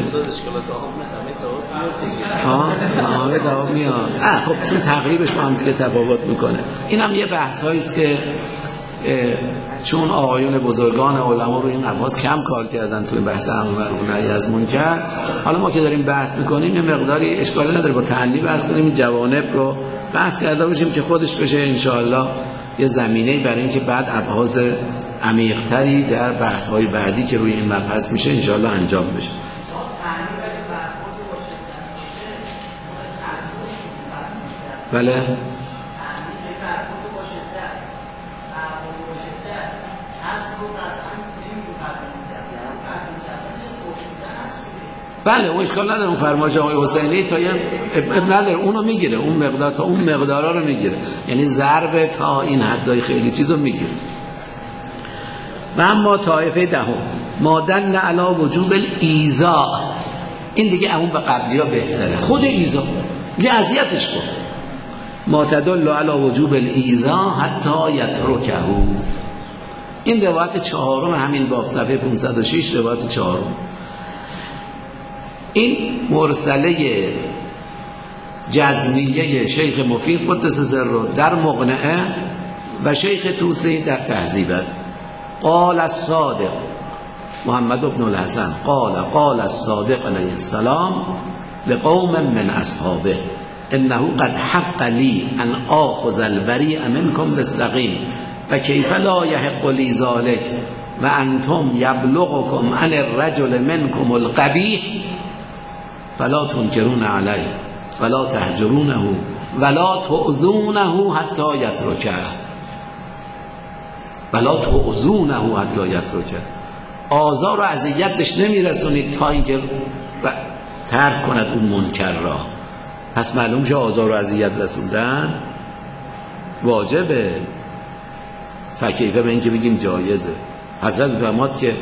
جواب میاد. خب چون تقریبش با هم دیگه تفاوت میکنه. این هم یه بحث هاییست که چون آقایون بزرگان علما رو این ابحاث کم کار کردن توی بحث امر و نهی از منکر، حالا ما که داریم بحث میکنیم یه مقداری اشکالی نداره با تعنیب بحث کنیم، این جوانب رو بحث کرده باشیم که خودش بشه انشاءالله یه زمینه‌ای برای اینکه بعد ابحاث عمیق‌تری در بحث‌های بعدی که روی این مبحث میشه انشاءالله انجام بشه. بله بله اون اشکال نداره، اون فرمایش آقای حسینی تا یه نداره، اونو میگیره، اون مقدار تا اون مقدارا رو میگیره، یعنی ضرب تا این حدای خیلی چیزو میگیره. و اما طایفه دهم ما دل علی وجوب الایذاء، این دیگه اون به قبلی ها بهتره. خود ایذا یه اذیتش کن، ما تدل علی وجوب الایذا حتی یترکه. این روایت چهارم همین باب صفحه 506 روایت چهارم. این مرسله جزمیه شیخ مفید قدس سره در مقنعه و شیخ توسی در تهذیب است. قال الصادق محمد بن الحسن قال الصادق علیه السلام لقوم من اصحابه انه قد حق لی ان آخذ البریء منکم بالسقیم و کیف لا یحق لی ذلک و انتم یبلغکم عن الرجل منکم القبیح فلا تنکرون علیه ولا تهجرونه ولا تؤذونه حتی یترکه آزار و اذیتش نمیرسونید تا اینکه ترک کند اون منکر را. پس معلوم شه آزار و اذیت رسوندن واجبه، فکیفه به این که بگیم جایزه. حضرت فرمود که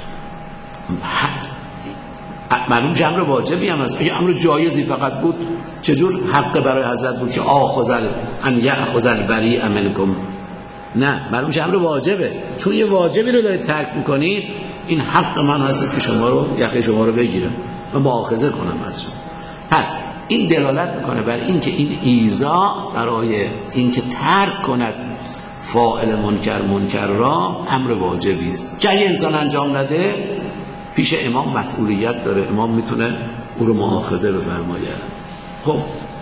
معلوم شه امر واجبی هم هست. اگه امر جایزی فقط بود چجور حق برای حضرت بود که ان یأخذ البریء منکم؟ نه، معلوم شه امر واجبه. چون یه واجبی رو دارید ترک میکنید، این حق من هست که شما رو یقه شما رو بگیرم و مؤاخذه کنم از شما. پس این دلالت میکنه بر این که این ایذا برای این که ترک کند فاعل منکر را امر واجبی است. که اگه انسان انجام نده پیش امام مسئولیت داره، امام میتونه او رو مؤاخذه بفرماید. خب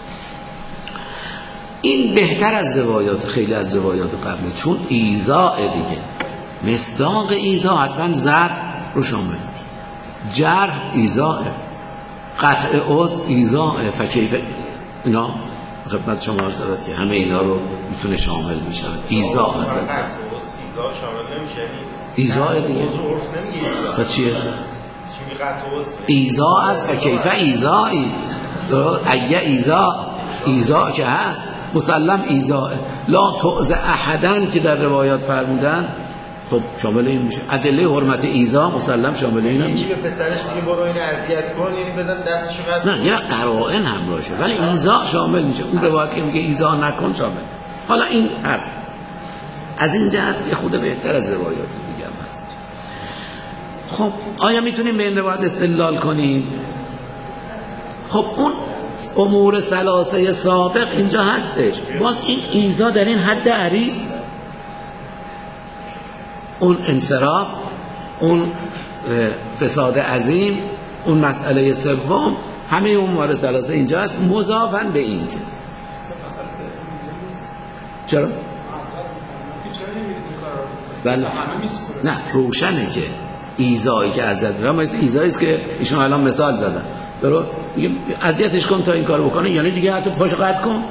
این بهتر از روایات خیلی از روایات قبله، چون ایذا دیگه مصداق ایذا حتما ضرب رو شامل میشه، جرح ایذا، قطع عضو ایذا، فکیف اینا خدمت شما عرض شد که همه اینا رو میتونه شامل میشه. ایذا هست، ایذا شامل نمیشه، ایذا دیگه پس چیه؟ ایذا از فکیف ایذایی ایه ایذا که هست مسلم ایذا لا تعذ احدن که در روایات فرمودن، خب شامل این میشه. ادله حرمت ایذا مسلم شامل این میشه. که پسرش میگه برو اینو اذیت کن، یعنی بزن دستشو قطع، نه یه قرائن همراهشه، ولی ایذا شامل میشه. اون روایت که میگه ایذا نکن شامل. حالا این حرف از این جهت یه خود بهتر از روایات دیگه هم هست. خب آیا میتونیم به این روایت استدلال کنیم؟ خب اون امور ثلاثه سابق اینجا هستش، باز این ایذا در این حد عریض، اون انصراف، اون فساد عظیم، اون مسئله سوم، همه اون امور ثلاثه اینجا هست، مضافاً به این که چرا؟ بله نه روشنه که ایذایی که ازت میگم ایذایی است که ایشون الان مثال زدن، درست میگه اذیتش کن تا این کارو بکنه، یعنی دیگه حتی پاشو قطع کن.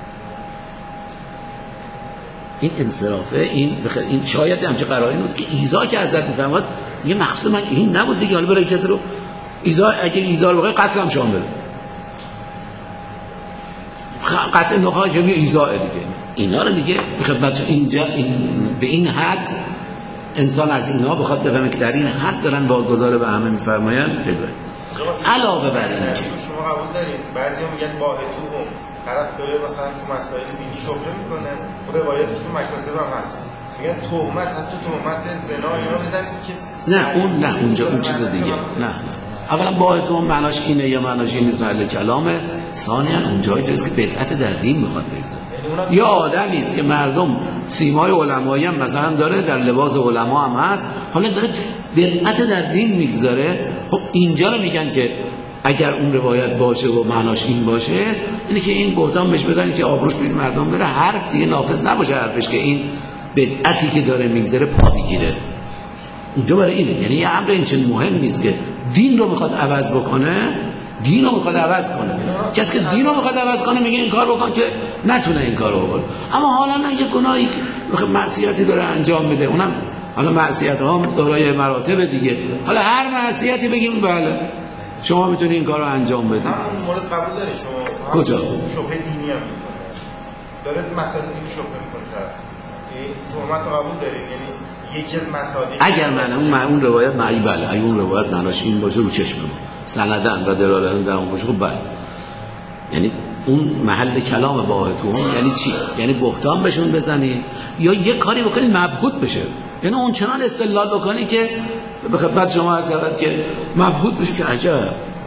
این انصرافه، این شاید همچه قرائن بود که ایذا که ازت میفهمد یه مقصود من این نبود دیگه، حالا برای کسی رو ایذا، اگه ایذا رو بخوای قتل هم شامل، قطع نخواهی که ایذا دیگه اینا رو دیگه خدمت اینجا به این حد انسان از اینا بخواد بفهمه که در این حد دارن واگذار به همه میفرمایند. علاوه بر این که شما قبول دارید بعضی هم میگن باهتوهم، طرف داره مثلا تو مسائل دینی شبهه میکنه، روایتی تو مکتسب هم هست، میگن تهمت، حتی تهمت زنا اینا بزنید که نه اونجا اون چیز دیگه نه اولا باهتوهم معناش اینه یا معناش این نیست، محل کلامه. ثانیاً اونجایی جاییست که بدعت در دین میخواد بگذاره. یا آدمی است که مردم سیمای علمایی هم مثلا داره، در لباس علما هم هست، حالا داره بدعت در دین میگذاره. خب اینجا رو میگن که اگر اون روایت باشه و معناش این باشه، اینه که این بهتان بهش بزنید که آبروش بین مردم بره، حرف دیگه نافذ نباشه حرفش که این بدعتی که داره میگذاره پا بگیره. اونجا برای اینه، یعنی یه امر این چه مهم نیست که دین رو میخواد عوض بکنه، دین رو میخواد عوض کنه. کسی که دین رو میخواد عوض کنه میگه این کار بکن که نتونه این کارو بکنه. اما حالا نه، یه گناهی که معصیتی داره انجام میده، اونم حالا معصیت ها دارای مراتب دیگه، حالا هر معصیتی بگیم بله شما میتونی این کارو انجام بدید. همون مورد قبول داری شما؟ کجا؟ شبهه دینی هم داره مسائل دینی شبهه میکنه. تهمت رو قبول دارید؟ یعنی یکی از مصادیق اگر من اون روایت معنی بله، اگه اون روایت معناش این باشه رو چشم ما سندن و دلالتن در اون باشه، خب بله، یعنی اون محل کلام باهتون یعنی چی؟ یعنی بهتان بهشون بزنی یا یه کاری بکنی مبهوت بشه، یعنی اون چنان استدلال بکنی که به خدمت شما عرض شود که مبهوت بشه که عجب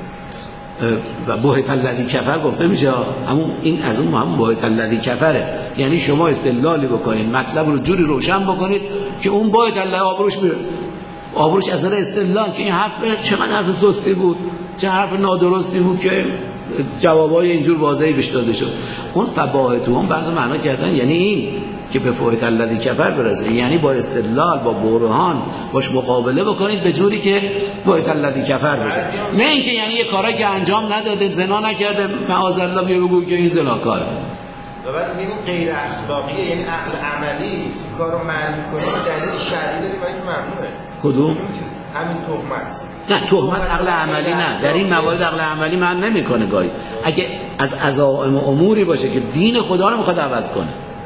و بهت الذی کفر گفته میشه همون این از اون همون بهت الذی کفره، یعنی شما استدلالی بکنید مطلب رو جوری روشن بکنید که اون بهت الذی آبروش میره، آبروش از نظر استدلال که این حرف چقدر حرف سستی بود، چه حرف نادرستی بود که جوابای اینجور واضحی بهش داده شد. اون فباهتون بعضی معنا کردن یعنی این که به فوت الذی کفر برسه، یعنی با استدلال با برهان باش مقابله بکنید به جوری که فوت الذی کفر بشه، نه اینکه یعنی یه کاری که انجام نداده زنا نکرده معاذالله بیا بگو که این زناکاره. و بعد میگیم غیر اخلاقیه، یعنی عقل عملی کارو معنی کنه دلیل شرعی داره برای ممنوعه. کدوم؟ همین تهمت. نه تهمت عقل عملی نه، در این موارد عقل عملی من نمیکنه گاهی، اگه از عزائم اموری باشه که دین خدا رو میخواد عوض کنه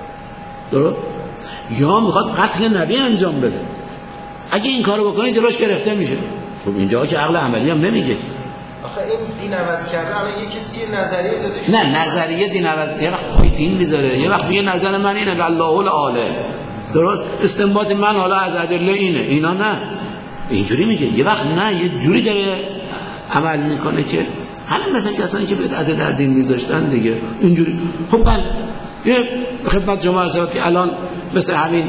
درست یا میخواد قتل نبی انجام بده، اگه این کارو بکنه جلوش گرفته میشه. خب اینجا که عقل عملی هم نمیگه. آخه این دین عوض کرده الان یه کسی نظریه داده، نه نظریه دین عوض، یه وقت پای دین میذاره، یه وقت میگه نظر من اینه الله العالم درست، استنباط من حالا از ادله اینه، اینا نه اینجوری میگه، یه وقت نه یه جوری داره عمل میکنه که همین مثلا کسانی که بدعت در دین میذاشتن دیگه اینجوری. خب بله یه خدمت شما عرض شد که الان مثل همین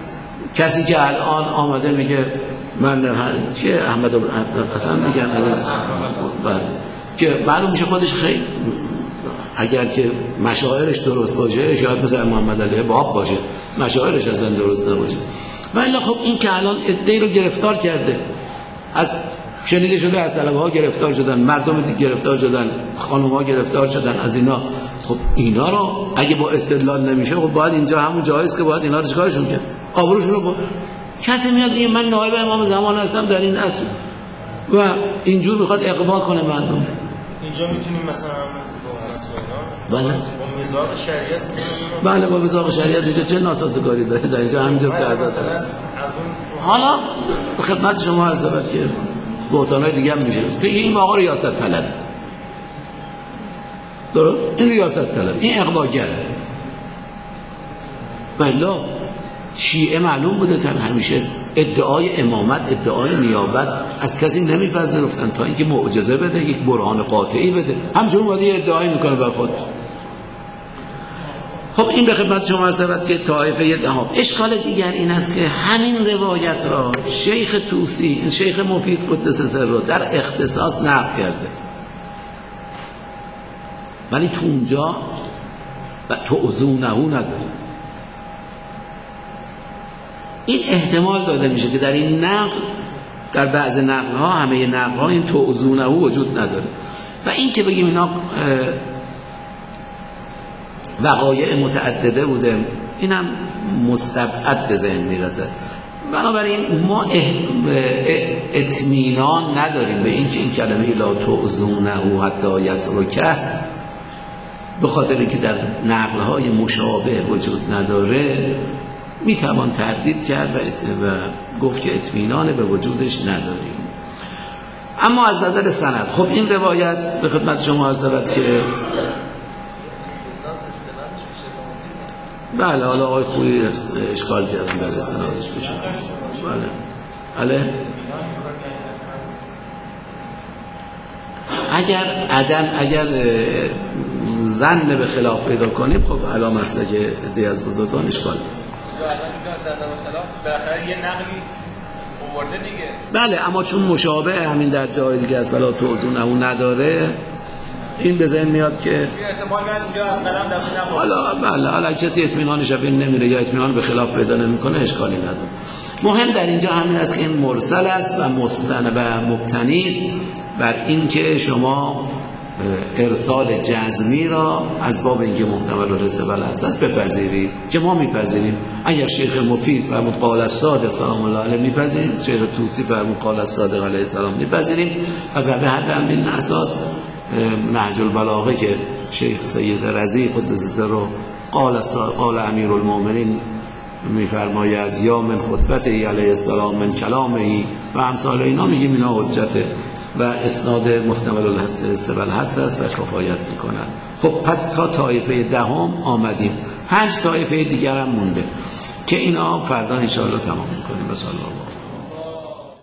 کسی که الان آمده میگه من چیه احمد حسن میگن بله که معلوم میشه خودش خیلی اگر که مشاعرش درست باشه شاید مثل محمد علی باب باشه، مشاعرش اصلا درست نباشه. ولی خب این که الان ادعی رو گرفتار کرده، از شنیده شده از طلبه ها گرفتار شدن، مردم دیگه گرفتار شدن، خانم ها گرفتار شدن از اینا، خب اینا رو اگه با استدلال نمیشه خب باید اینجا همون جاییست که باید اینا رو چیکارشون کرد، آبروشون رو با کسی میاد میگه من نایب امام زمان هستم در این اصل و اینجور میخواد اقوا کنه مردم. اینجا میتونیم مثلا بله با مزاق شریعت بله با مزاق شریعت اینجا چه ناسازگاری داره در اینجا همینجاست که حضرت حالا خدمت شما عرض شود که بهتانای دیگه هم میشه که این آقا ریاست طلب درست، این ریاست طلب، این اقواگره. بله شیعه معلوم بوده تن همیشه ادعای امامت ادعای نیابت از کسی نمیپذیرفتن تا اینکه معجزه بده، یک برهان قاطعی بده، همچنین ولی ادعای میکنه بر خودش. خب این به خدمت شما عرض شود که طایفه دهم. اشکال دیگر این است که همین روایت را شیخ طوسی، شیخ مفید قدس سره در اختصاص نقل کرده، ولی تو اونجا و تعظونه نداره. این احتمال داده میشه که در این نقل، در بعض نقل ها، همه نقل ها این تعظونه وجود نداره و این که بگیم اینا وقایع متعدده بوده اینم مستبعد به ذهن میرسه. بنابراین ما اطمینان نداریم به اینکه این کلمه لا تعظونه حتی یترکه به خاطر اینکه در نقل های مشابه وجود نداره میتوان تردید کرد و گفت که اطمینان به وجودش نداریم. اما از نظر سند خب این روایت به خدمت شما عرض شود که بله حالا آقای خویی اشکال کردن در استنادش بشه. بله اگر ظن به خلاف پیدا کنیم خب علا مسلک عده از بزرگان اشکال بالاخره یه نقلی آورده دیگه. بله اما چون مشابه همین در جای دیگه است ولی توضیح اون نداره این به ذهن میاد که احتمال من اینجا از قلم در حالا کسی اطمینانش به این نمیره یا اطمینان به خلاف پیدا نمیکنه اشکالی نداره. مهم در اینجا همین است که این مرسل است و مستند و مبتنی است بر اینکه شما ارسال جزمی را از باب اینکه محتمل و رسل است بپذیرید که ما میپذیریم. اگر شیخ مفید فرمود قال الصادق سلام الله علیه میپذیریم، شیخ طوسی فرمود قال الصادق علیه السلام میپذیریم و به همین اساس نهج البلاغه که شیخ سید رضی قدس سره قال امیر المؤمنین میفرماید یا من خطبته علیه السلام من کلامه و امثال اینا، میگیم اینا حجته و اسناد محتمل الحدس و الحدس است و کفایت میکنن. خب پس تا طایفه دهم آمدیم، 5 طایفه دیگر هم مونده که اینا فردا ان شاء الله تمام میکنیم. بسم الله.